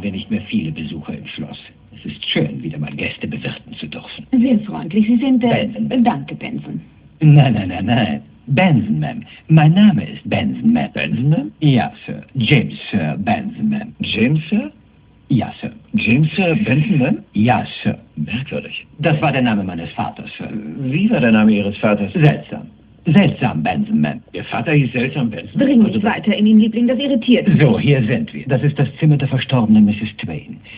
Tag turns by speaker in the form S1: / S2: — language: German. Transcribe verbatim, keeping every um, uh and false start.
S1: haben wir nicht mehr viele Besucher im Schloss. Es ist schön, wieder mal Gäste bewirten zu dürfen.
S2: Sehr freundlich. Sie sind... Äh,
S1: Benson.
S2: Danke, Benson.
S1: Nein, nein, nein, nein. Benson, Ma'am. Mein Name ist Benson, Ma'am. Benson, Ma'am? Ja, Sir. James, Sir. Benson, Ma'am. James, Sir? Ja, Sir. James, Sir. Benson, Ma'am? Ja, Sir. Merkwürdig. Das war der Name meines Vaters, Sir. Wie war der Name Ihres Vaters? Seltsam. Seltsam, Benson, Ma'am. Ihr Vater hieß Seltsam, Benson?
S2: Dring nicht weiter in ihn, Liebling, das irritiert mich.
S1: So, hier sind wir. Das ist das Zimmer der verstorbenen Misses Twain.